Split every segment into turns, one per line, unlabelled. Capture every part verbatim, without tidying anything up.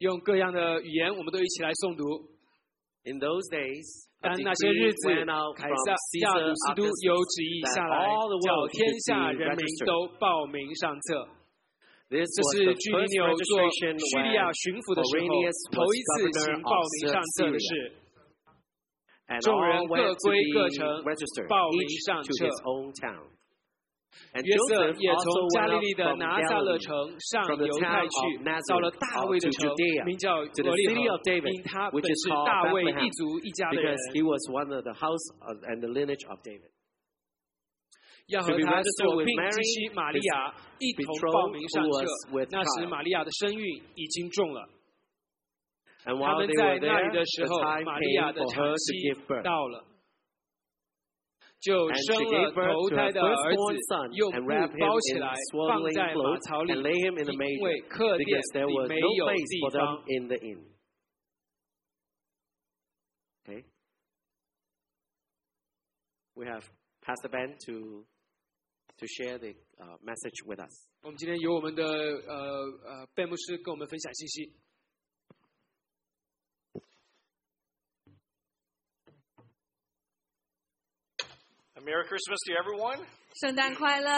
用各样的语言，我们都一起来诵读。
In those days,
但那些日子，凯撒亚古斯都有旨意下来，叫天下人民都报名上册。这是居里纽做叙利亚巡抚的时候，头一次行报名上册的事。众人各归各城，报名上册。约瑟也从加利利的拿撒勒城上犹太去，到了大卫的城，名叫伯利恒，因他本是大卫一族一家的人。要和他所聘之妻玛利亚一同报名上册。那时玛利亚的身孕已经重了。他们在那里的时候，玛利亚的产期到了。就生了头胎的儿子，用布包起来，放在马槽里，因为客店里没有地方。
Okay, we have Pastor Ben to to share the uh, message with us.
我们今天由我们的呃呃贝牧师跟我们分享信息。
Merry Christmas to everyone.
圣诞快乐。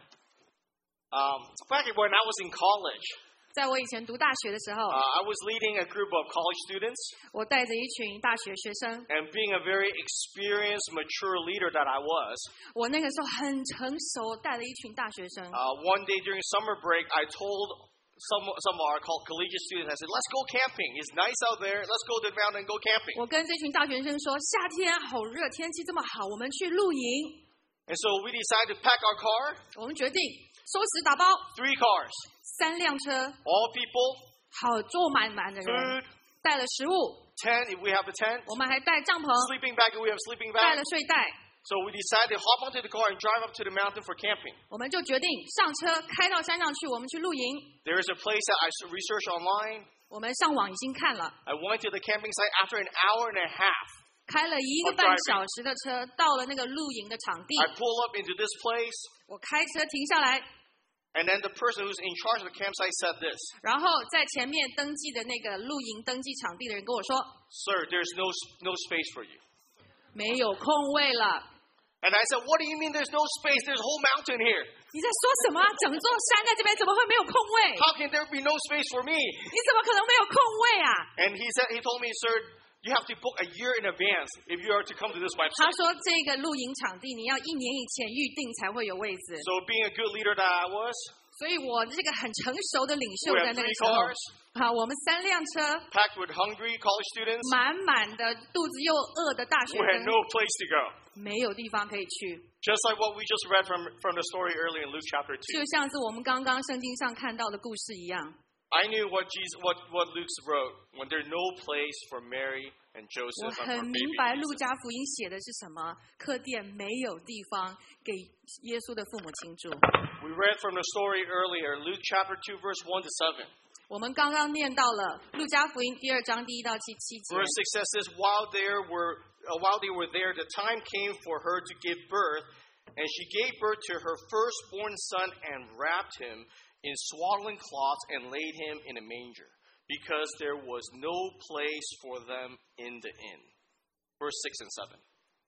Um, back when I was in college,
在我以前读大学的时候
uh, I was leading a group of college students.
我带着一群大学学生
And being a very experienced, mature leader that I was,
我那个时候很成熟，带了一群大学生
uh, one day during summer break, I told some, some of our collegiate students, I said, let's go camping. It's nice out there. Let's go to the mountain and go camping.
我跟这群大学生说，夏天好热，天气这么好，我们去露营。
And so we decided to pack our car.
我们决定收拾打包
Three cars.
三辆车
All people.
好坐满满的人
Food.
带了食物
Tent if we have a tent.
我们还带帐篷
Sleeping bag if we have sleeping
带
bag.
了睡袋
So we decided to hop onto the car and drive up to the mountain for camping.
我们就决定上车开到山上去，我们去露营。
There is a place that I researched online.
我们上网已经看了
I went to the camping site after an hour and a half.
开了一个半小时的车，到了那个露营的场地。
I pull up into this place.
我开车停下来，
And then the person who's in charge of the campsite said this.
然后在前面登记的那个露营登记场地的人跟我说
Sir, there's no, no space for you.
没有空位了。
And I said, what do you mean there's no space? There's a whole mountain here.
你在说什么？整座山在这边怎么会没有空位？
How can there be no space for me?
你怎么可能没有空位啊？
And he said, he told me, sir, you have to book a year in advance if you are to come to this
他
website.
说这个露营场地你要一年以前预定才会有位置。
So being a good leader that I was,
所以我这个很成熟的领袖
we
在
have
那个
three
时候，
cars
好，我们三辆车，
packed with hungry college students.
满满的肚子又饿的大学
We had
生，
no place to go.
没有地方可以去，
Just like what we just read from, from the story earlier in Luke chapter
就
two.
像是我们刚刚圣经上看到的故事一样。
I knew what Jesus, what, what Luke wrote when there's no place for Mary and
我
Joseph and
很
for
明
baby
白路
Jesus.
加福音写的是什么，客店没有地方给耶稣的父母亲住。
We read from the story earlier, Luke chapter two, verse one to seven.
我们刚刚念到了路加福音第二章第一到第七节。
Verse six says this, while there were uh, while they were there, the time came for her to give birth, and she gave birth to her firstborn son and wrapped him in swaddling cloths and laid him in a manger, because there was no place for them in the inn. Verse six and seven.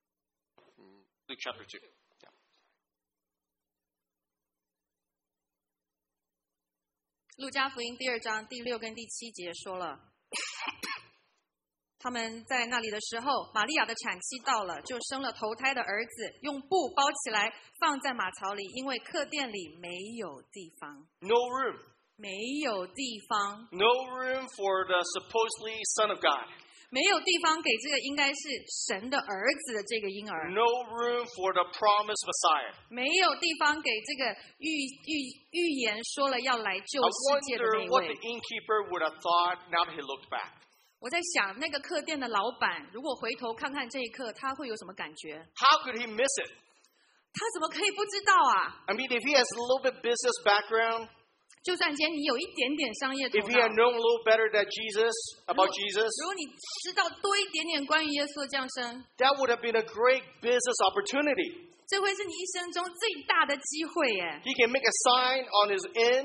Luke chapter two. Yeah.
路加福音第二章第六跟第七节说了，他们在那里的时候，玛利亚的产期到了，就生了头胎的儿子，用布包起来，放在马槽里，因为客店里没有地方。
No room.
没有地方，
No room for the supposedly Son of God.
没有地方给这个应该是神的儿子的这个婴儿，
No room for the promised Messiah.
没有地方给这个预预预言说了要来救
I
世界的
wonder
那
what
位
the。innkeeper would have thought now that he looked back.
我在想，那个客店的老板如果回头看看这一刻，他会有什么感觉？
How could he miss it?
他怎么可以不知道啊？
I mean, if he has a little bit business background,
就算今天你有一点点商业头
if he
脑
had，known a little better than Jesus, about Jesus,
如果你知道多一点点关于耶稣的降生，
that would have been a great business opportunity.
这会是你一生中最大的机会耶！
He can make a sign on his inn.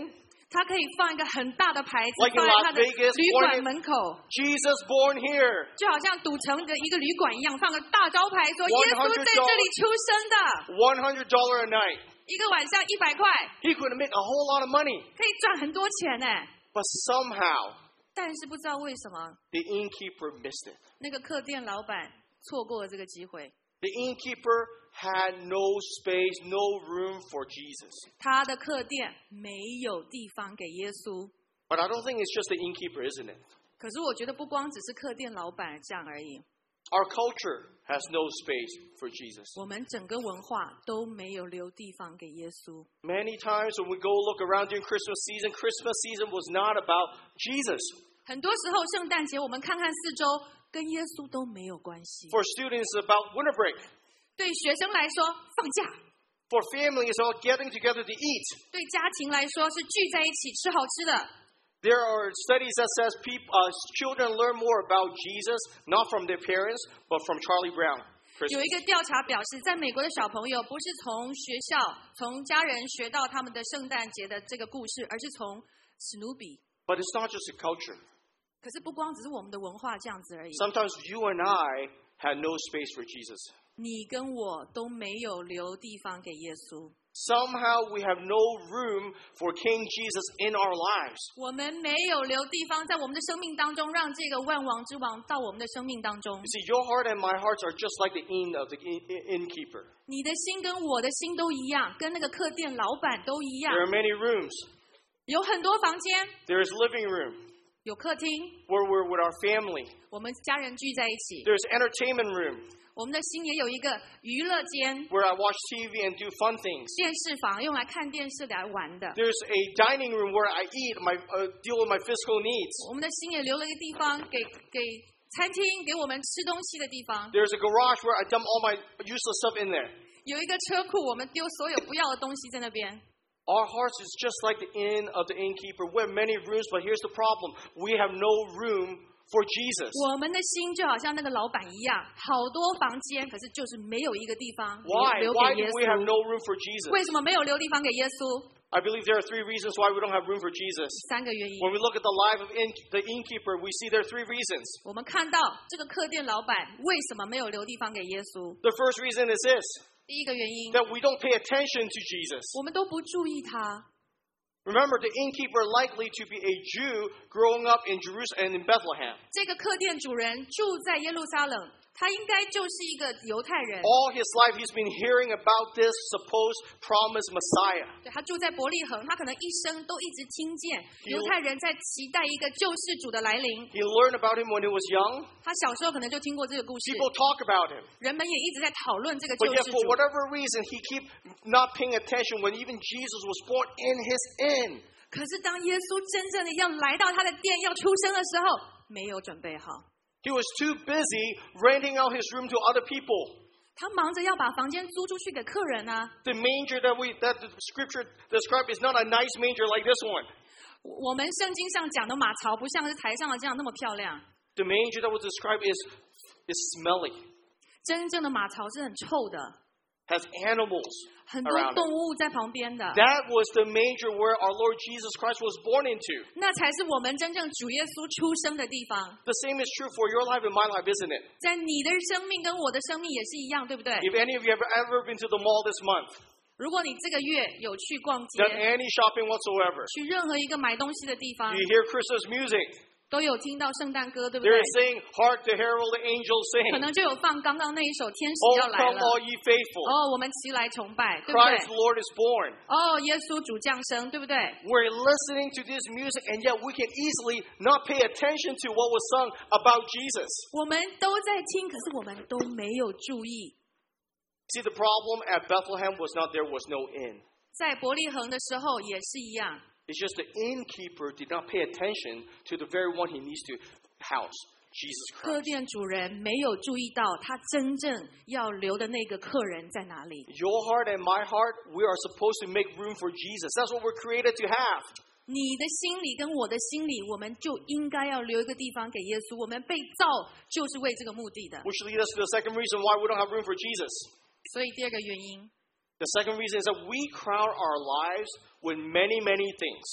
他可以放一个很大的牌子
Like in
放在他的
Las Vegas,
旅馆
born in-
门口，
Jesus born here.
就好像赌城的一个旅馆一样，放个大招牌说耶稣在这里出生的，
one hundred dollars a night.
一个晚上一百块，
He could make a whole lot of money.
可以赚很多钱呢。
But somehow,
但是不知道为什么，
the innkeeper missed it.
那个客店老板错过了这个机会。
The innkeeper had no space, no room for Jesus.
他的客店没有地方给耶稣。
But I don't think it's just the innkeeper, isn't it?
可是我觉得不光只是客店老板这样而已，
Our culture has no space for Jesus.
我们整个文化都没有留地方给耶稣。
Many times when we go look around during Christmas season, Christmas season was not about Jesus.
很多时候圣诞节我们看看四周，跟耶稣都没有关系。
For students, it's about winter break.
对学生来说，放假；
For family, it's about getting together to eat.
对家庭来说，是聚在一起吃好吃的。
There are studies that says people, uh, children learn more about Jesus, not from their parents, but from Charlie Brown.
有
Christmas.
一个调查表示，在美国的小朋友不是从学校、从家人学到他们的圣诞节的这个故事，而是从史努比。
But it's not just a culture.
可是不光只是我们的文化这样子而已，
Sometimes you and I had no space for Jesus.
你跟我都没有留地方给耶稣。
Somehow we have no room for King Jesus in our lives.
我们没有留地方在我们的生命当中，让这个万王之王到我们的生命当中。
You see, your heart and my hearts are just like the inn of the inn- inn- innkeeper.
你的心跟我的心都一样，跟那个客店老板都一样
There。are many rooms.
有很多房间，
There is living room
有客厅，
where we're with our family.
我们家人聚在一起。
There's entertainment room
我们的心也有一个娱乐间，
where I watch T V and do fun things.
电视房用来看电视来玩的。
There's a dining room where I eat, my uh, deal with my physical needs.
我们的心也留了一个地方给给餐厅，给我们吃东西的地方。
There's a garage where I dump all my useless stuff in there.
有一个车库，我们丢所有不要的东西在那边。
Our hearts is just like the inn of the innkeeper. We have many rooms, but here's the problem. We have no room for Jesus.
我们的心就好像那个老板一样，好多房间，可是就是没有一个地方
Why?
留
Why
给
do
耶
we have
稣。
no room for Jesus?
为什么没有留地方给耶稣？
I believe there are three reasons why we don't have room for Jesus.
三个原因。
When we look at the life of in, the innkeeper, we see there are three reasons.
我们看到这个客店老板为什么没有留地方给耶稣？
The first reason is this,
第一个原因，
that we don't pay attention to Jesus.
我们都不注意他。
Remember, the innkeeper likely to be a Jew growing up in Jerusalem and in Bethlehem.
这个客店主人住在耶路撒冷，他应该就是一个犹太人。
All his life, he's been hearing about this supposed promised Messiah.
对，他住在伯利恒，他可能一生都一直听见犹太人在期待一个救世主的来临。
He learned about him when he was young.
他小时候可能就听过这个故事，
People talk about him.
人们也一直在讨论这个救
But yet,
世
for
主。
whatever reason, he keep not paying attention when even Jesus was born in his inn.
可是当耶稣真正的要来到他的殿要出生的时候，没有准备好，
He was too busy renting out his room to other people.
他忙着要把房间租出去给客人啊。
The manger that we that the scripture described is not a nice manger like this one.
我们圣经上讲的马槽不像是台上的这样那么漂亮，
The manger that was described is is smelly,
真正的马槽是很臭的，
has animals
很多
around
动
it.
物在旁边的。
That was the manger where our Lord Jesus Christ was born into.
那才是我们真正主耶稣出生的地方。
The same is true for your life and my life, isn't it?
在你的生命跟我的生命也是一样，对不对？
If any of you have ever been to the mall this month,
如果你这个月有去逛街，
done any shopping whatsoever,
去任何一个买东西的地方，
you hear Christmas music.
都有听到圣诞歌，对不
They're
对？
saying, "Hark the herald angels
可
sing."
能就有放刚刚那一首《天使
Oh,
要来
come
了》。
all ye faithful.
哦，我们齐来崇拜，对不
Christ
对
the？Lord is born.
哦，耶稣主降生，对不对？
We're listening to this music, and yet we can easily not pay attention to what was sung about Jesus.
我们都在听，可是我们都没有注意。
See, the problem at Bethlehem was not there was no inn.
在伯利恒的时候也是一样，
It's just the innkeeper did not pay attention to the very one he needs to house, Jesus
客
Christ.
店主人没有注意到他真正要留的那个客人在哪里。
Your heart and my heart, we are supposed to make room for Jesus. That's what we're created to have.
你的心里跟我的心里，我们就应该要留一个地方给耶稣。我们被造就是为这个目的的。
Which leads us to the second reason why we don't have room for Jesus.
所以第二个原因，
The second reason is that we crown our lives with many, many things.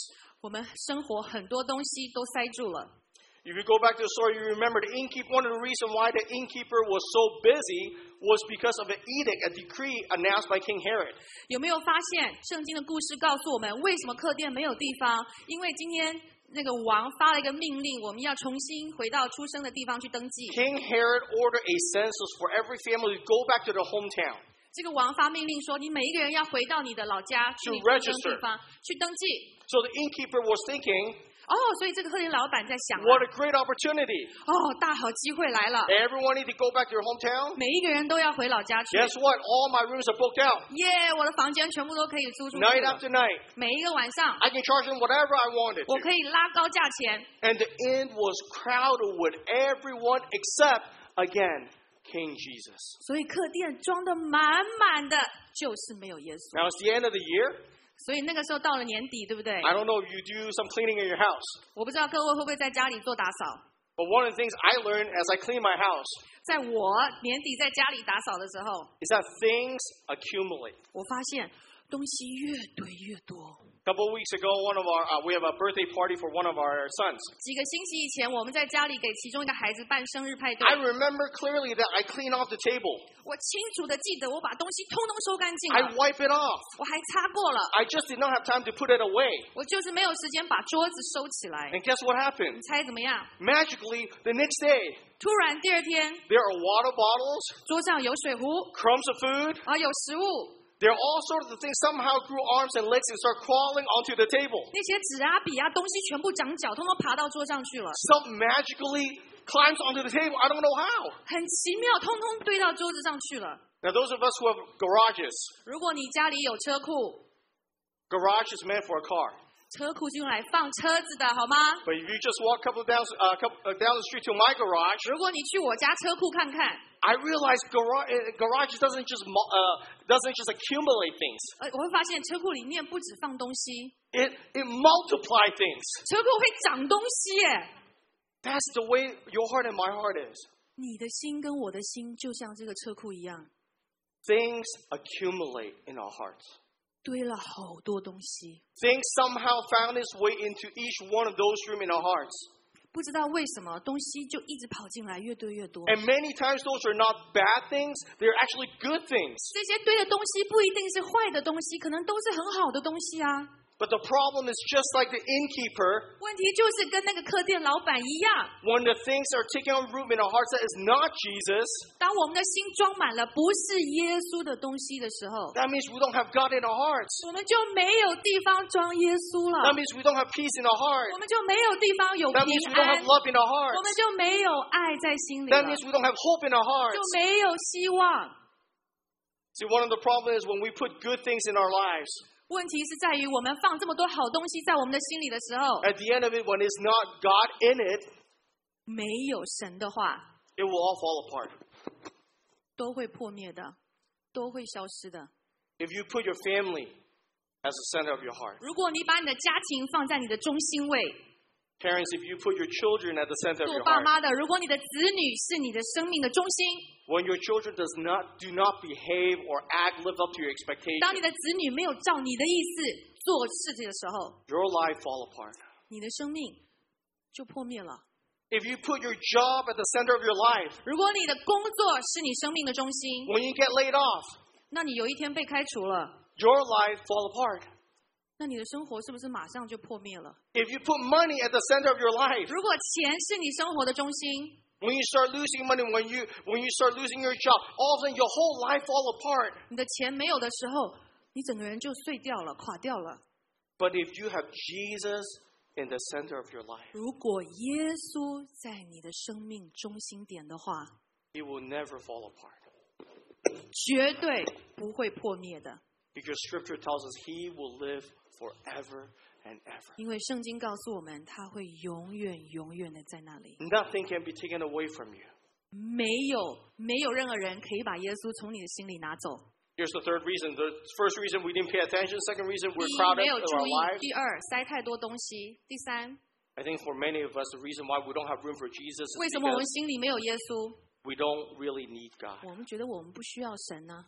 我们生活很多东西都塞住了。
If you go back to the story, you remember the innkeeper. One of the reasons why the innkeeper was so busy was because of an edict, a decree announced by King Herod.
有没有发现圣经的故事告诉我们，为什么客店没有地方？因为今天那个王发了一个命令，我们要重新回到出生的地方去登记。
King Herod ordered a census for every family to go back to their hometown.
这个王发命令说，你每一个人要回到你的老家去你出生地方去登记。
So the innkeeper was thinking,
哦，所以这个客店老板在想
what a great opportunity.
哦，大好机会来了。
Everyone need to go back to their hometown.
每一个人都要回老家去。
Guess what? All my rooms are booked out.
耶，我的房间全部都可以租出去。
Night after night.
每一个晚上
I can charge them whatever I wanted
我
to.
可以拉高价钱。
And the inn was crowded with everyone except, again, King Jesus.
所以客店装得满满的，就是没有耶稣。
Now it's the end of the year.
所以那个时候到了年底，对不对？
I don't know if you do some cleaning in your house.
我不知道各位会不会在家里做打扫。
But one of the things I learned as I clean my house
在我年底在家里打扫的时候，
is that things accumulate.
我发现东西越堆越多。
A couple of weeks ago, one of our uh, we have a birthday party for one of our sons.
几个星期以前，我们在家里给其中一个孩子办生日派对。
I remember clearly that I clean off the table.
我清楚的记得，我把东西通通收干净
I
了，
wipe it off.
我还擦过了，
I just did not have time to put it away.
我就是没有时间把桌子收起来。
And guess what happened?
你猜怎么样？
Magically, the next day,
突然第二天，
there are water bottles,
桌上有水壶，
crumbs of food.
啊，有食物，
There are all sorts of things somehow grew arms and legs and start crawling onto the table.
那些纸啊、笔啊，东西全部长脚，通通爬到桌上去了。
Some magically climbs onto the table. I don't know how.
很奇妙，通通堆到桌子上去了。
Now, those of us who have garages,
如果你家里有车库，
garage is meant for a car.
车库是用来放车子的，好吗？
But if you just walk a couple down, uh, couple, uh, down the street to my garage,
如果你去我家车库看看，
I realize garage, uh, garage doesn't just mu- uh, doesn't just accumulate things.
呃，我会发现车库里面不止放东西，
It it multiply things.
车库会长东西耶。
That's the way your heart and my heart is.
你的心跟我的心就像这个车库一样，
Things accumulate in our hearts.
堆了好多东西，
Things somehow found its way into each one of those rooms in our hearts.
不知道为什么东西就一直跑进来，越堆越多。
And many times those are not bad things, they're actually good things.
这些堆的东西不一定是坏的东西，可能都是很好的东西啊。
But the problem is just like the innkeeper,
问题就是跟那个客店老板一样，
when the things are taking on root in our hearts that is not Jesus,
当我们的心装满了不是耶稣的东西的时候，
that means we don't have God in our hearts.
我们就没有地方装耶稣
That
了，
means we don't have peace in our
我
heart.
们就没有地方有
That
平
means we don't
安
have，love in our
我们
hearts.
就没有爱在心里
That
了，
means we don't have hope in our
就
hearts.
没有希望。
See, one of the problems is when we put good things in our lives,
问题是在于我们放这么多好东西在我们的心里的时候，
at the end of it, when it's not God in it,
没有神的话，
it will all fall apart.
都会破灭的，都会消失的。
If you put your family as the center of your heart,
如果你把你的家庭放在你的中心位，
parents, if you put your children at the center of
做
your
爸
heart,
妈的，如果你的子女是你的生命的中心，
when your children does not do not behave or act, live up to your
当你
expectations,
的子女没有照你的意思做事情的时候，
your life fall apart.
你的生命就破灭了。
If you put your job at the center of your life,
如果你的工作是你生命的中心，
when you get laid off,
那你有一天被开除了，
your life fall apart.
那你的生活是不是马上就破灭了？
If you put money at the center of your life,
如果钱是你生活的中心，
when you start losing money, when you when you start losing your job, all of a sudden your whole life fall apart.
你的钱没有的时候，你整个人就碎掉了，垮掉了。
But if you have Jesus in the center of your life,
如果耶稣在你的生命中心点的话，
it will never fall apart.
绝对不会破灭的。
Because Scripture tells us He will live forever and ever.
因为圣经告诉我们，他会永远永远的在那里。
Nothing can be taken away from you.
没有没有任何人可以把耶稣从你的心里拿走。
Here's the third reason. The first reason we didn't pay attention. Second reason
第
we're
一，
crowded
没有
in
注
our
意；
lives.
第二，塞太多东西；第三，
I think for many of us, the reason why we don't have room for Jesus is
为什么我们
because
心里没有耶稣？
we don't really need God.
我们觉得我们不需要神呢、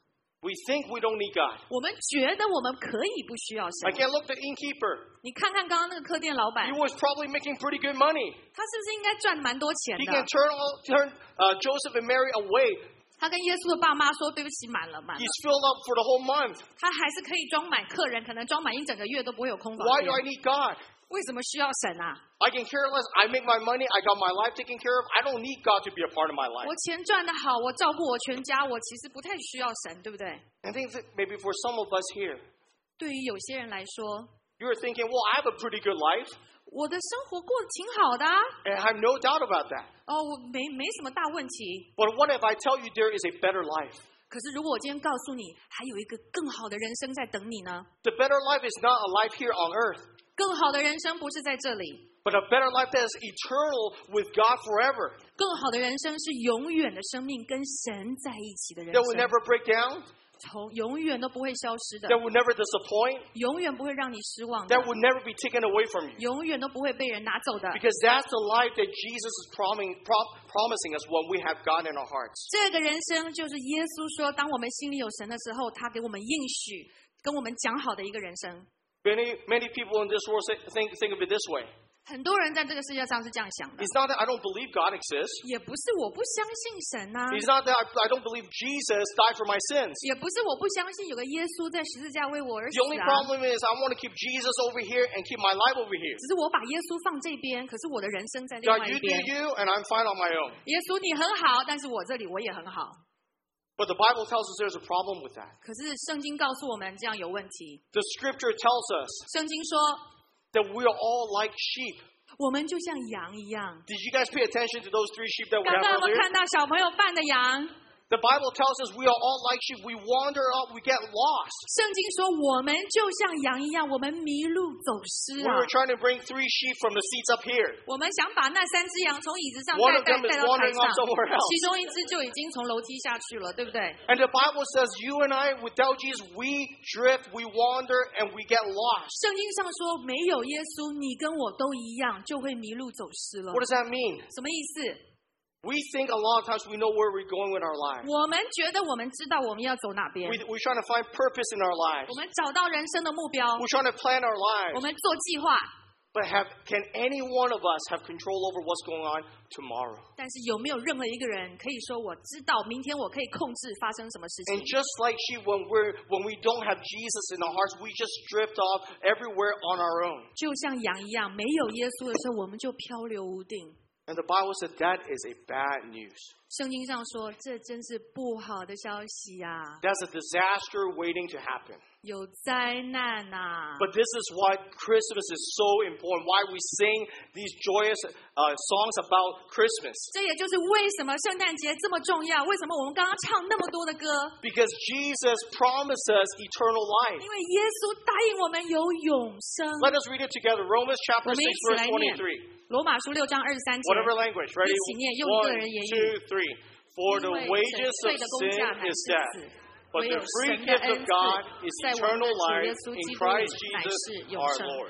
We think we don't need God.
我们觉得我们可以不需要神。
Again, look at the innkeeper.
你看看刚刚那个客店老板，
He was probably making pretty good money.
他是不是应该赚蛮多钱
He
的？
can turn all, turn uh, Joseph and Mary away.
他跟耶稣的爸妈说：“对不起，满了，满了。”
He's filled up for the whole month.
他还是可以装满客人，可能装满一整个月都不会有空房
Why
间
do I need God?
为什么需要神啊？
I can care less. I make my money. I got my life taken care of. I don't need God to be a part of my life.
我钱赚得好，我照顾我全家，我其实不太需要神，对不对？
I think that maybe for some of us here,
对于有些人来说，
you're thinking, well, I have a pretty good life.
我的生活过得挺好的啊，
And I have no doubt about that.
哦，我没没什么大问题。
But what if I tell you there is a better life?
可是如果我今天告诉你，还有一个更好的人生在等你呢？
The better life is not a life here on earth,
更好的人生不是在这里，
but a better life that is eternal with God forever.
更好的人生是永远的生命跟神在一起的人
That will
生，
never break down.
从永远都不会消失的，
That will never disappoint.
永远不会让你失望的
That，will never be taken away from you.
永远都不会被人拿走的。
Because that's the life that Jesus is promising, pro- promising us when we have God in our hearts.
这个人生就是耶稣说，当我们心里有神的时候，他给我们应许，跟我们讲好的一个人生。
Many, many people in this world say, think, think of it this way.
很多人在这个世界上是这样想的，
It's not that I don't believe God exists.
也不是我不相信神啊，
It's not that I, I don't believe Jesus died for my sins.
也不是我不相信有个耶稣在十字架为我而死
The only
啊，
problem is I want to keep Jesus over here and keep my life over here.
只是我把耶稣放这边，可是我的人生在另
God,
外
you
一
do
边。
you, and I'm fine on my own.
耶稣你很好，但是我这里我也很好。
But the Bible tells us there's a problem with that.
可是圣经告诉我们这样有问题。
The Scripture tells us
圣经说，
that we are all like sheep.
我们就像羊一样。
Did you guys pay attention to those three sheep that we
刚
have
刚我们
earlier?
看到小朋友扮的羊，
The Bible tells us we are all like sheep. We wander out, we get lost.
圣经说我们就像羊一样，我们迷路走失
We
啊
were。trying to bring three sheep from the seats up here.
我们想把那三只羊从椅子上
One
带
of
带
them is
带到台
wandering
上
off，somewhere else.
其中一只就已经从楼梯下去了，对不对？
And the Bible says you and I, without Jesus, we drift, we wander, and we get lost.
圣经上说没有耶稣，你跟我都一样，就会迷路走失了。
What does that mean?
什么意思？
We think a lot of times we know where we're going with our lives.
我们觉得我们知道我们要走哪边，
We, we're trying to find purpose in our lives.
我们找到人生的目标，
We're trying to plan our
我
lives.
们做计划。
But have, can any one of us have control over what's going on tomorrow?
但是有没有任何一个人可以说我知道明天我可以控制发生什么事
And
情？
just like sheep, when we're when we don't have Jesus in our hearts, we just drift off everywhere on our own.
就像羊一样，没有耶稣的时候，我们就漂流无定。
And the Bible said that is a bad news.
圣经上说，这真是不好的消息啊，
That's a disaster waiting to happen.
有灾难啊！
But this is why Christmas is so important, why we sing these joyous uh, songs about Christmas.
这也就是为什么圣诞节这么重要，为什么我们刚刚唱那么多的歌？
Because Jesus promised us eternal life.
因为耶稣答应我们有永生。
Let us read it together. Romans chapter
我们一
six,
起
verse
来念
twenty-three.
罗马书六章二十三节。
Whatever language. Ready?
一起念，用个
One,
人言语。
two, three. For the
因为
wages
罪
of
的工价
sin
乃
is
是
death.
死，
But
唯
the
有
free
神的
gift
恩
of God
赐
is
在我们
eternal
的主耶
life
稣
in
基督
Christ
里乃
Jesus
是永
our
生。
Lord.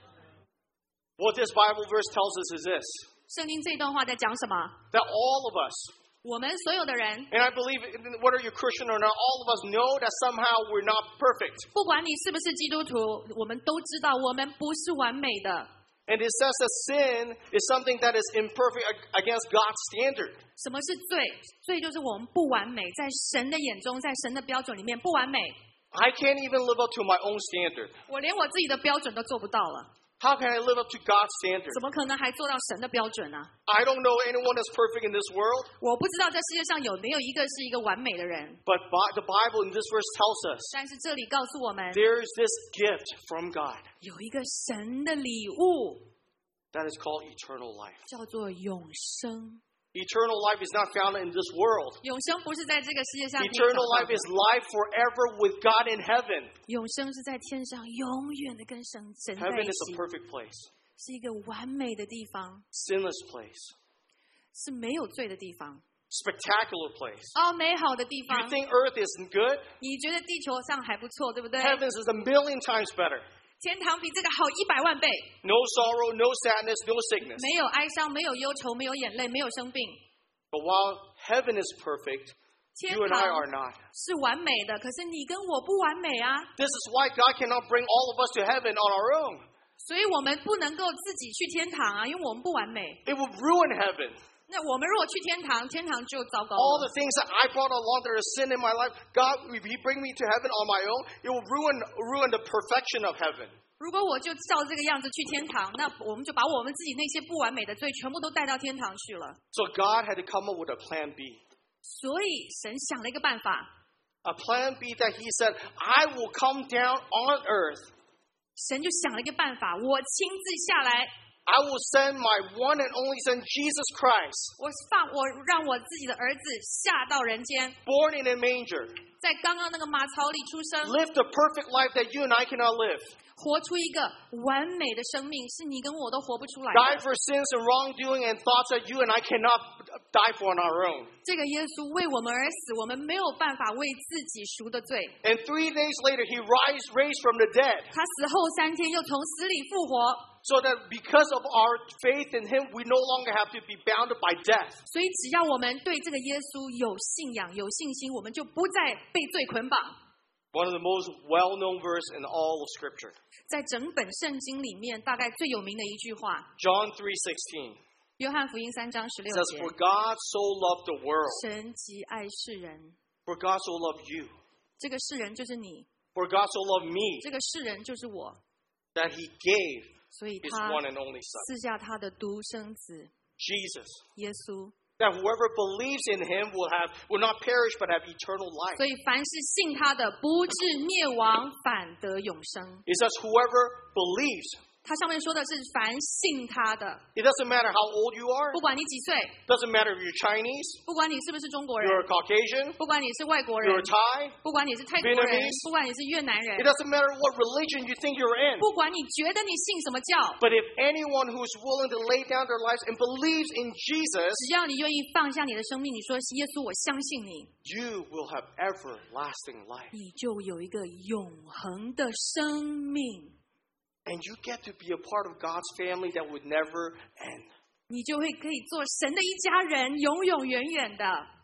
What this Bible verse tells us is this,
圣经这段话在讲什么？
that all of us,
我们所有的人，
and I believe whether you're Christian or not, all of us know that somehow we're not perfect.
不管你是不是基督徒，我们都知道我们不是完美的。
And it says that sin is something that is imperfect against God's standard.
什么是罪？罪就是我们不完美，在神的眼中，在神的标准里面不完美。
I can't even live up to my own standard.
我连我自己的标准都做不到了，
How can I live up to God's standard?
怎么可能还做到神的标准呢、啊？
I don't know anyone that's perfect in this world,
我不知道这世界上有没有一个是一个完美的人，
but by, the Bible in this verse tells us
但是这里告诉我们，
there is this gift from God
有一个神的礼物，
that is called eternal life.
叫做永生。
Eternal life is not found in this world.
永生不是在这个世界上可以找
Eternal
到
life
的
is life forever with God in heaven.
永生是在天上永远的跟神神在
Heaven
一
is a
起，
perfect place,
是一个完美的地方，
sinless place,
是没有罪的地方，
spectacular place.
哦，美好的地
You
方。
think earth isn't good?
你觉得地球上还不错，对不对？
Heavens is a million times better.
天堂比这个好一百万倍，
No sorrow, no sadness, no sickness.
没有哀伤，没有忧愁，没有眼泪，没有生病。
But while heaven is perfect,
天
You and I
堂
are not.
是完美的，可是你跟我不完美啊，
This is why God cannot bring all of us to heaven on our own.
所以我们不能够自己去天堂啊，因为我们不完美。
It would ruin heaven.
那我们如果去天堂，天堂就糟糕
All
了。
the things that I brought along that are sin in my life, God, if He bring me to heaven on my own, it will ruin ruin the perfection of heaven.
如果我就照这个样子去天堂，那我们就把我们自己那些不完美的罪全部都带到天堂去了。
So God had to come up with a plan B.
所以神想了一个办法，
A plan B that He said, I will come down on earth.
神就想了一个办法，我亲自下来，
I will send my one and only Son, Jesus Christ,
我放我让我自己的儿子下到人间，
born in a manger,
在刚刚那个马槽里出生，
live the perfect life that you and I cannot live,
活出一个完美的生命，是你跟我都活不出来
die
的。
for sins and wrongdoing and thoughts that you and I cannot die for on our own.
这个耶稣为我们而死，我们没有办法为自己赎的罪。
And three days later, He rise, raised from the dead,
他死后三天又从死里复活，
so that because of our faith in Him, we no longer have to be bounded by death.
所以只要我们对这个耶稣有信仰、有信心，我们就不再被罪捆绑。
One of the most well-known verse in all of Scripture.
在整本圣经里面，大概最有名的一句话，
John three sixteen
约翰福音三章十六
says,
节
For God so loved the world,
神极爱世人，
for God so loved you,
这个世人就是你，
for God so loved me,
这个世人就是我，
that He gave
所以
His
他
one and only Son,
赐下他的独生子
Jesus,
耶稣。
that whoever believes in Him will have will not perish but have eternal life.
所以凡是信他的，不至灭亡，反得永生。
It says whoever believes.
他上面说的是凡信他的，
It doesn't matter how old you are.
不管你几岁，
Doesn't matter if you're Chinese,
不管你是不是中国人，
you're Caucasian,
不管你是外国人
you're，Thai.
不管你是泰国人
Vietnamese，
不管你是越南
It
人，
doesn't matter what religion you think you're in.
不管你觉得你信什么教，
But if anyone who is willing to lay down their lives and believes in Jesus,
只要你愿意放下你的生命，你说耶稣，我相信你，
you will have everlasting life.
你就有一个永恒的生命，
And you get to be a part of God's family that would never end.
你就会可以做神的一家人，永永远远的。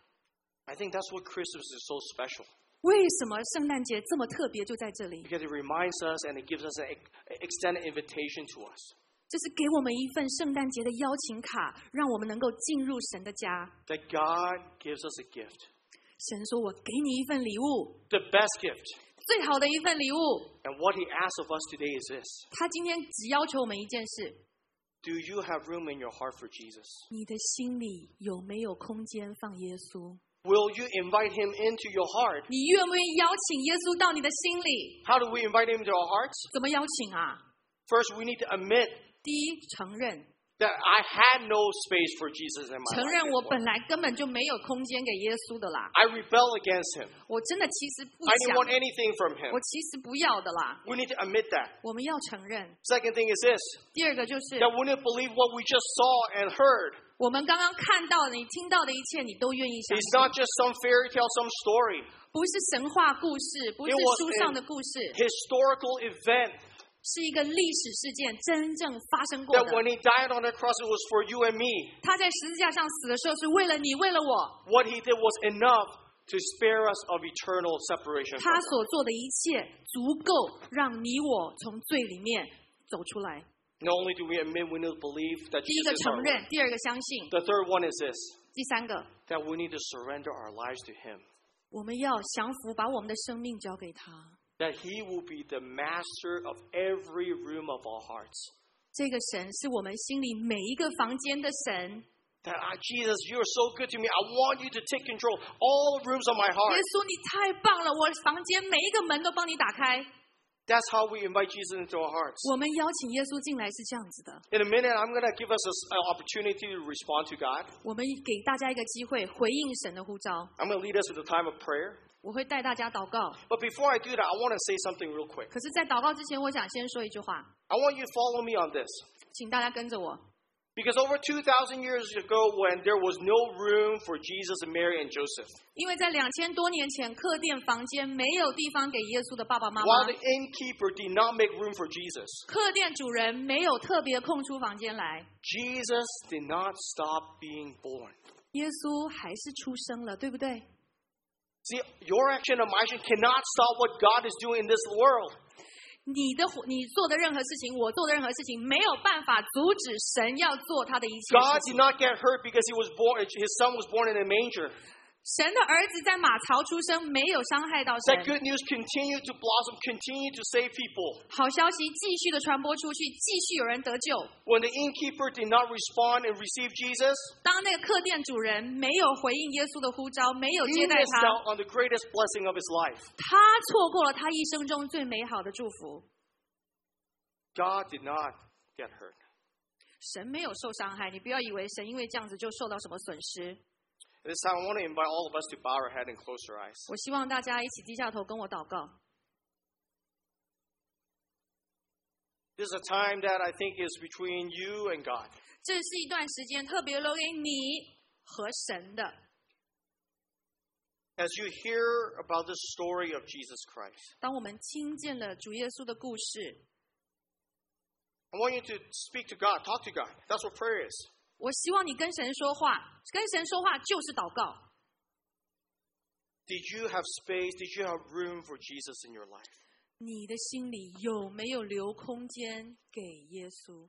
I think that's what Christmas is so special.
为什么圣诞节这么特别？就在这里，
Because it reminds us and it gives us an ex- extended invitation to us.
这是给我们一份圣诞节的邀请卡，让我们能够进入神的家。
That God gives us a gift.
神说：“我给你一份礼物，
The best gift.
最好的一份礼物。
And what He asks of us today is this.
他今天只要求我们一件事：
Do you have room in your heart for Jesus?
你的心里有没有空间放耶稣？
Will you invite Him into your heart?
你愿不愿意邀请耶稣到你的心里？
How do we invite Him into our hearts?
怎么邀请啊？
First, we need to admit
第一，承认，
that I had no space for Jesus in my
承
life.
认我
before.
本来根本就没有空间给耶稣的啦。
I rebel against Him.
我真的其实不
I didn't
想，
want anything from Him.
我其实不要的啦。
We need to admit that.
我们要承认。
Second thing is this,
第二个就是，
that we need to believe what we just saw and heard.
我们刚刚看到的、你听到的一切，你都愿意相
It's
信。
not just some fairy tale, some story.
不是神话故事，不是
It was
书上的故事，
Historical event
是一个历史事件，真正发生过
that
的。
when He died on the cross, it was for you and me.
他在十字架上死的时候，是为了你，为了我。
What He did was enough to spare us of eternal separation
他
from God.
所做的一切，足够让你我从罪里面走出来。
Not only do we admit, we need to believe that
第一个
Jesus is our
承
Lord.
认，第二个相信，
The third one is this,
第三个，
that we need to surrender our lives to Him.
我们要降服，把我们的生命交给他。
That He will be the master of every room of our hearts.
这个神是我们心里每一个房间的神。
That ah, Jesus, you are so good to me. I want you to take control all the rooms of my
耶
heart.
稣，你太棒了！我房间每一个门都帮你打开。
That's how we invite Jesus into our hearts.
我们邀请耶稣进来是这样子的。
In a minute, I'm going to give us a- an opportunity to respond to God.
我们给大家一个机会回应神的呼召。
I'm going to lead us to the time of prayer.
我会带大家祷告，
But before I do that, I want to say something real quick.
可是，在祷告之前，我想先说一句话，
I want you to follow me on this.
请大家跟着我。
Because over two thousand years ago, when there was no room for Jesus and Mary and Joseph,
因为在两千多年前，客店房间没有地方给耶稣的爸爸妈
while
妈
the，innkeeper did not make room for Jesus,
客店主人没有特别空出房间来，
Jesus did not stop being born.
耶稣还是出生了，对不对？
See, your action and my action cannot stop what God is doing in this world.
你的你做的任何事情，我做的任何事情，没有办法阻止神要做他的一切事
God
情。
did not get hurt because he was born, his son was born in a manger.
神的儿子在马槽出生，没有伤害到
That
神。
good news continued to blossom, continued to save people.
好消息继续的传播出去，继续有人得救。
When the innkeeper did not respond and receive Jesus,
当那个客店主人没有回应耶稣的呼召，没有
he
接待
missed
他，
out on the greatest blessing of his life.
他错过了他一生中最美好的祝福。
God did not get hurt.
神没有受伤害，你不要以为神因为这样子就受到什么损失。
This time I want to invite all of us to bow our head and close our eyes.
我希望大家一起低下头跟我祷告。
This is a time that I think is between you and God.
这是一段时间特别留给你和神的。
As you hear about the story of Jesus Christ,
当我们听见了主耶稣的故事，
I want you to speak to God, talk to God. That's what prayer is.
我希望你跟神说话，跟神说话就是祷告。
Did you have space? Did you have room for Jesus in your life?
你的心里有没有留空间给耶稣？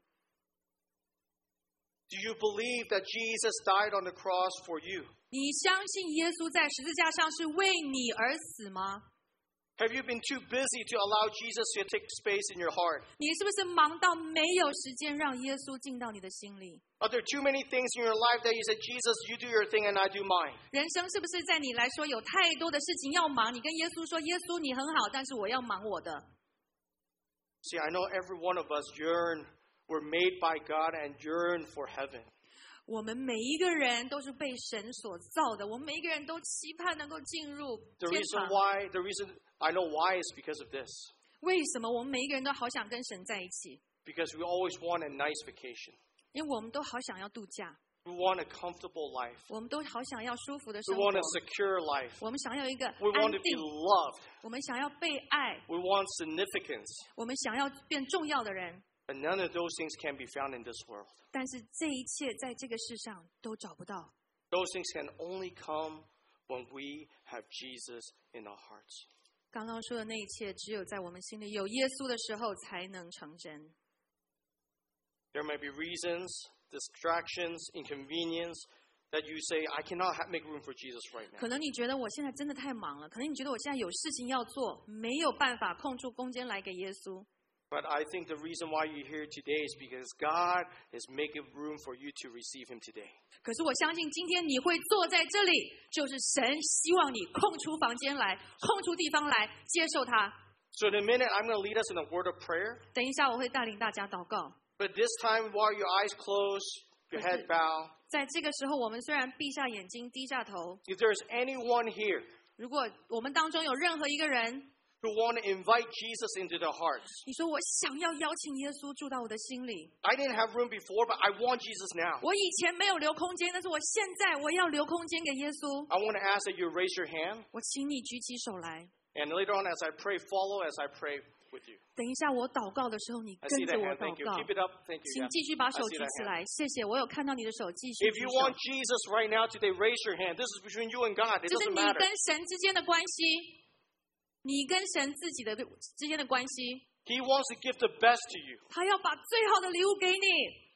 Do you believe that Jesus died on the cross for you?
你相信耶稣在十字架上是为你而死吗？
Have you been too busy to allow Jesus to take space in your heart?
你是不是忙到没有时间让耶稣进到你的心里？
Are there too many things in your life that you say, Jesus, you do your thing and I do mine?
人生是不是在你来说有太多的事情要忙？你跟耶稣说：“耶稣，你很好，但是我要忙我的。”
See, I know every one of us yearn, we're made by God and yearn for heaven.
我们每一个人都是被神所造的，我们每一个人都期盼能够进入
The
天
reason
堂。
why, the reason I know why is because of this.
为什么我们每一个人都好想跟神在一起？
Because we always want a nice vacation.
因为我们都好想要度假，
We want a comfortable life.
我们都好想要舒服的
We
生活
want，a secure life.
我们想要一个
We
安
want to be
定，
loved.
我们想要被爱，
We want significance.
我们想要变重要的人。
And none of those things can be found in this world.
但是这一切在这个世上都找不到。
Those things can only come when we have Jesus in our hearts.
刚刚说的那一切，只有在我们心里有耶稣的时候才能成真。
There may be reasons, distractions, inconvenience that you say, I cannot ha- make room for Jesus right now.
可能你觉得我现在真的太忙了，可能你觉得我现在有事情要做，没有办法空出空间来给耶稣。
But I think the reason why you're here today is because God is making room for you to receive Him today.
可是我相信今天你会坐在这里，就是神希望你空出房间来，空出地方来接受他。
So in a minute, I'm going to lead us in a word of prayer.
等一下我会带领大家祷告。
But this time, while your eyes close, your head bow,
在这个时候，我们虽然闭下眼睛、低下头，
if there's anyone here
如果我们当中有任何一个人，
who want to invite Jesus into their hearts,
你说我想要邀请耶稣住到我的心里，
I didn't have room before, but I want Jesus now.
我以前没有留空间，但是我现在我要留空间给耶稣。
I want to ask that you raise your hand,
我请你举起手来，
and later on, as I pray, follow as I pray with you.
等一下我祷告的时候，你
I
跟
see
着
that
我
hand.
祷
Thank you.
告。
Keep it up. Thank you.
请
Yeah.
继续把
I
手
see
举
that
起
hand.
来，谢谢。我有看到你的手，继续
If
举
you
手。
want Jesus right now today, raise your hand. This is between you and God. It
这是
doesn't
你
matter.
跟神之间的关系，你跟神自己的之间的关系。
He wants to give the best to you.
他要把最好的礼物给你。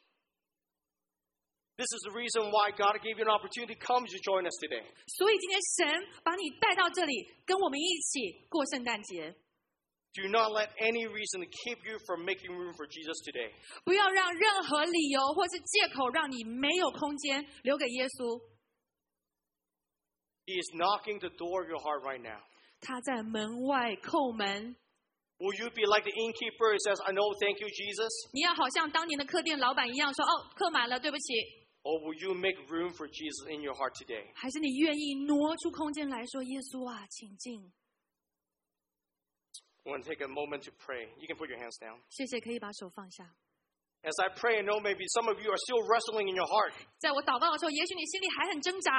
This is the reason why God gave you an opportunity to come to join us today.
所以今天神把你带到这里，跟我们一起过圣诞节。
Do not let any reason to keep you from making room for Jesus today.
不要让任何理由或是借口让你没有空间留给耶稣。
He is knocking the door of your heart right now.
他在门外叩门。
Will you be like the innkeeper who says, I know, thank you, Jesus?
你要好像当年的客店老板一样说：“哦，客满了，对不起。”
Or will you make room for Jesus in your heart today?
还是你愿意挪出空间来说：“耶稣啊，请进。”
I want to take a moment to pray. You can put your hands down.
谢谢，可以把手放下。
As I pray, I know maybe some of you are still wrestling in your heart.
在我祷告的时候，也许你心里还很挣扎。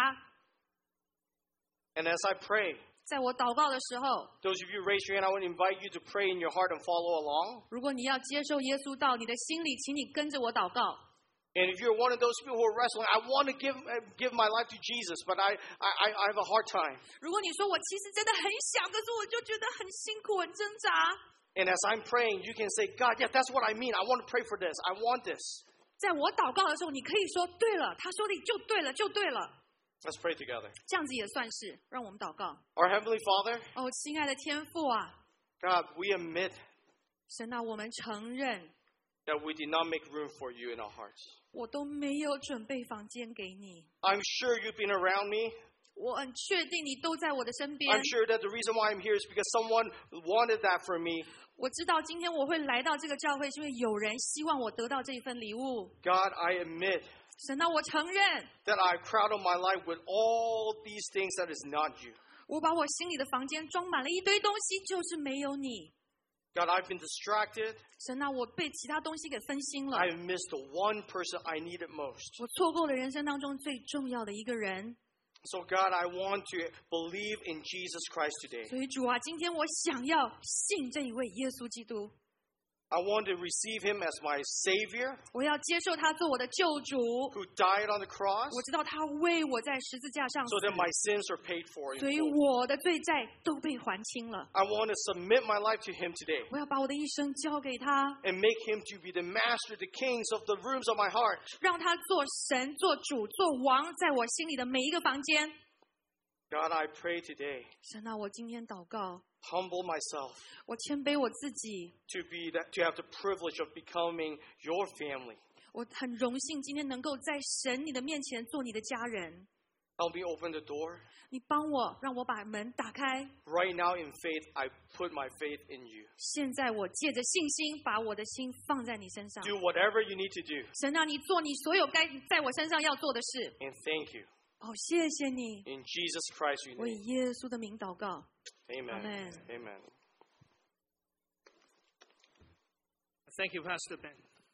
And as I pray,
在我祷告的时候，
those of you raise your hand, I want to invite you to pray in your heart and follow along.
如果你要接受耶稣到你的心里，请你跟着我祷告。
And if you're one of those people who are wrestling, I want to give give my life to Jesus, but I I I have a hard time.
如果你说我其实真的很想，可是我就觉得很辛苦、很挣扎。
And as I'm praying, you can say, God, yeah, that's what I mean. I want to pray for this. I want this.
在我祷告的时候，你可以说对了，他说的就对了，就对了。
Let's pray together.
这样子也算是，让我们祷告。
Our Heavenly Father,
哦，亲爱的天父啊，
God, we admit
神啊，我们承认
that we did not make room for you in our hearts.
我都没有准备房间给你。
I'm sure you've been around me.
我很确定你都在我的身边。
I'm sure that the reason why I'm here is because someone wanted that for me.
我知道今天我会来到这个教会，是因为有人希望我得到这一份礼物。
God, I admit
神啊，我承认，
that I crowded my life with all these things that is not you.
我把我心里的房间装满了一堆东西，就是没有你。
God, I've been distracted.
神啊，我被其他东西给分心了。
I've missed the one person I needed most.
我错过了人生当中最重要的一个人。
So God, I want to believe in Jesus Christ today.
所以主啊，今天我想要信这一位耶稣基督。
I want to receive him as my Savior,
我要接受他做我的救主。
who died on the cross
我知道他为我在十字架上
so that my sins are paid for. in
所以
full.
我的罪债都被还清了。
I want to submit my life to him today
我要把我的一生交给他，
and make him to be the master, the kings of the rooms of my heart.
让他做神、做主、做王，在我心里的每一个房间。
God, I pray today,
神啊，我今天祷告，
humble myself
我谦卑我自己，
to be that, to have the privilege of becoming your family.
我很荣幸今天能够在神你的面前做你的家人。
Help me open the door.
你帮我，让我把门打开。
Right now in faith, I put my faith in you.
现在我借着信心，把我的心放在你身上。
Do whatever you need to do.
神啊，你做你所有该在我身上要做的事。
And thank you.
哦，谢谢你。
In Jesus Christ's
我以
name.
耶稣的名祷告。
Amen.
Amen.
Amen.
Thank you, Pastor Ben.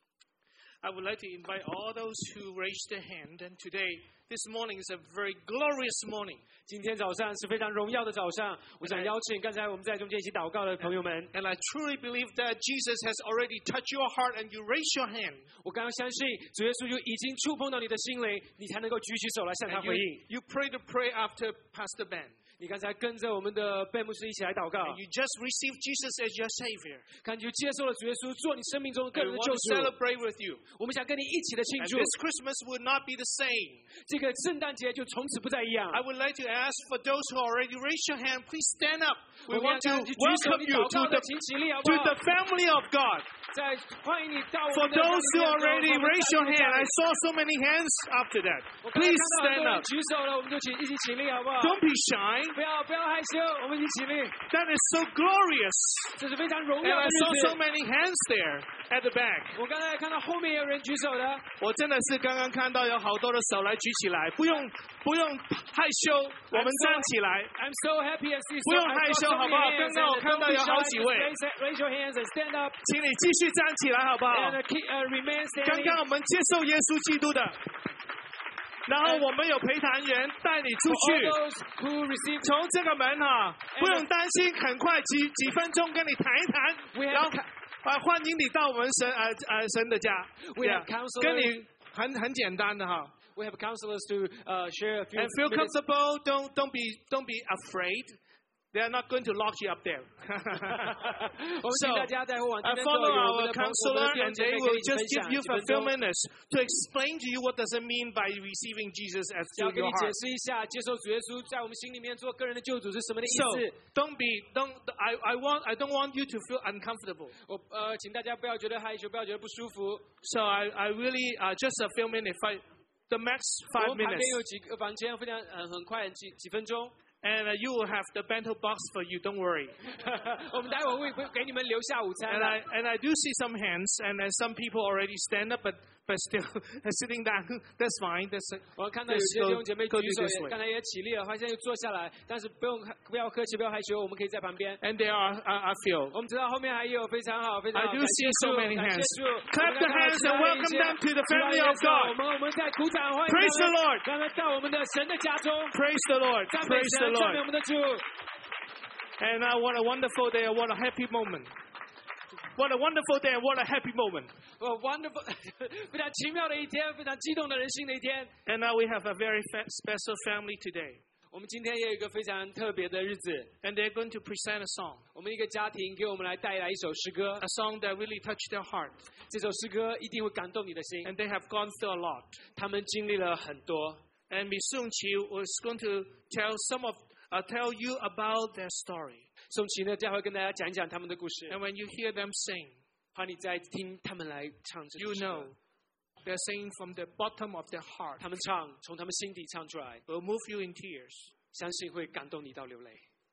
I would like to invite all those who raised their hand. And today, this morning is a very glorious morning.
今天早上是非常荣耀的早上，我想邀请刚才我们在中间一起祷告的朋友们。
And I truly believe that Jesus has already touched your heart and you raise your hand.
我刚刚相信主耶稣就已经触碰到你的心灵，你才能够举起手来向他
And
回
you,
应。
you pray the prayer after Pastor Ben.
你刚才跟着我们的贝牧师一起来祷告，
And you just received Jesus as your Savior.
看你就接受了主耶稣做你生命中个
And
人
we
的
want
救
to
主。
celebrate with you.
我们想跟你一起的庆
And
祝，
this Christmas will not be the same.
这个圣诞节就从此不再一样。
I would like to ask for those who already raised your hand, please stand up. We
我们
want to
要举手
welcome
你
you
祷
to
告的，
the,
请起立好不
to
好？
the family of God.
在欢迎你到我
For
们的
those who
家里面
already
我们
raised
在
your
你的
hand,
家
I
里
saw so many hands after that.
我刚才
Please
看到很
stand
多人
up.
举手了，我们就请一起起立好不好？
Don't be shy.
不要不要害羞，我们一起起立，
That is so glorious.
这是非常荣
And
耀的
I
日
saw so
子。
many hands there at the back.
我刚才看到后面有人举手的，
我真的是刚刚看到有好多的手来举起来，不用不用害羞，我们站起来。
I'm so happy and see so
不用害羞，好不好？刚刚我看到有好几位，
Raise your hands and stand up
请你继续站起来，好不好？
and keep uh, remain
刚
standing.
刚我们接受耶稣基督的，然后我们有陪谈员带你出
For
去。
all those who receive
从这个门哈，不用担心，很快几几分钟跟你谈一
We
谈，
have
然后啊欢迎你到我们神呃呃神的家，
We have
Yeah，
counselors
跟你很很简单的哈。
we have counselors to uh, share a few
And feel
minutes.
comfortable. Don't don't be don't be afraid. They are not going to lock you up there.
我们请
So
大家待会往这
I
边走，
follow
有我
our
们的朋我们
counselor
的弟兄
and
姐
they
妹跟
will
你分
just
享
give you
几
a
分
few
钟。
minutes to explain to you what does it mean by receiving Jesus as
要
to
跟
your
你解
heart.
释一下，接受主耶稣在我们心里面做个人的救主是什么的意
So
思。
don't be don't I I want I don't want you to feel uncomfortable.
我呃，请大家不要觉得害羞，不要觉得不舒服。
So I I really uh, just a few minutes, five, the max
我
five
们旁边
minutes,
有几个房间，非常呃很快几几分钟。
and uh, you will have the bento box for you. Don't worry.
我们待会会会给你们留下午餐
And
的。
I and I do see some hands, and uh, some people already stand up, but but still sitting down. That's fine. That's
我看到有
Let's
些
go-
弟兄姐妹
go
举
do
手
this，way.
刚才也起立了，他现在又坐下来，但是不用不要客气，不要害羞，我们可以在旁边。
and there are I, I feel.
我们知道后面还有非常好，非常
I
好，
do
感
see
谢
so
主
many
感谢
hands.
主。
Clap
我们
the
看到
hands
其
and
他的一
welcome
些
them to the
主要
family
耶
of
稣
God.
我们我们在鼓掌欢迎
Praise
他们
the Lord.
让他到我们的神的家中，
Praise the Lord.
赞美
Praise the
神，赞美我
Lord.
们的主。
And uh, what a wonderful day. What a happy moment. What a wonderful day. What a happy moment.
Oh, wonderful! 非常奇妙的一天，非常激动的人心的一天。
And now we have a very special family today.
我们今天也有一个非常特别的日子。
And they're going to present a song.
我们一个家庭给我们来带来一首诗歌。
A song that really touched their heart.
这首诗歌一定会感动你的心。
And they have gone through a lot.
他们经历了很多。
And Miss Sung Chi was going to tell some of, uh, tell you about their story.
宋琪呢，将会跟大家讲一讲他们的故事。
And when you hear them sing,
怕你在听他们来唱这首
you
诗歌
know they're singing from the bottom of their heart.
他们唱从他们心底唱出来，
Will move you in tears.
相信会感动你到流泪。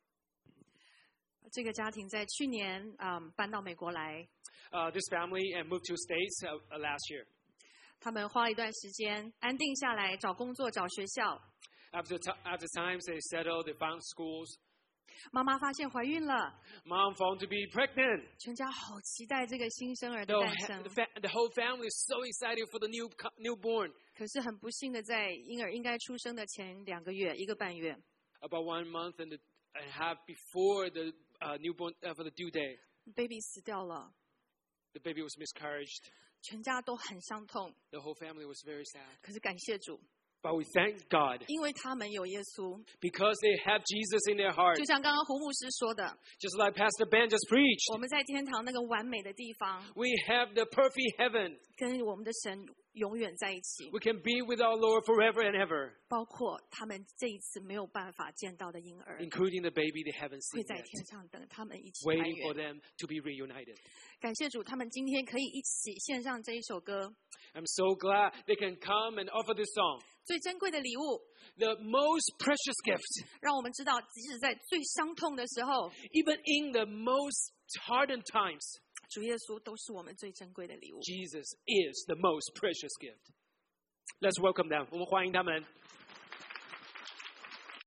这个家庭在去年嗯搬到美国来，
Uh, this family and moved to States uh, uh, last year.
他们花了一段时间安定下来，找工作、找学校。
After t- after times they settled, they found schools.
妈妈发现怀孕了，
Mom found to be pregnant.
全家好期待这个新生儿
The,
的
whole
诞
ha-
生
the,。fa- the whole family is so excited for the new co- newborn.
可是很不幸的，在婴儿应该出生的前两个月，一个半月，
About one month and, the, and a half before the uh, newborn uh, for the due day,
baby 死掉了，
the baby was miscarried.
全家都很伤痛。
The whole family was very sad.
可是感谢主，
But we thank God
因为他们有耶稣，
because they have Jesus in their heart.
就像刚刚胡牧师说的，
Just like Pastor Ben just preached,
我们在天堂那个完美的地方，
we have the perfect heaven.
跟我们的神永远在一起。
We can be with our Lord forever and ever,
包括他们这一次没有办法见到的婴儿，
including the baby they haven't
会
seen
在
yet,
天上等他们一起来
waiting for
源。
them to be reunited.
感谢主，他们今天可以一起献上这一首歌。
I'm so glad they can come and offer this song.
最珍贵的礼物，
The most precious gift,
让我们知道，即使在最伤痛的时候，
even in the most hardened times,
主耶稣都是我们最珍贵的礼物。
Jesus is the most precious gift. Let's welcome them. 我们欢迎他们。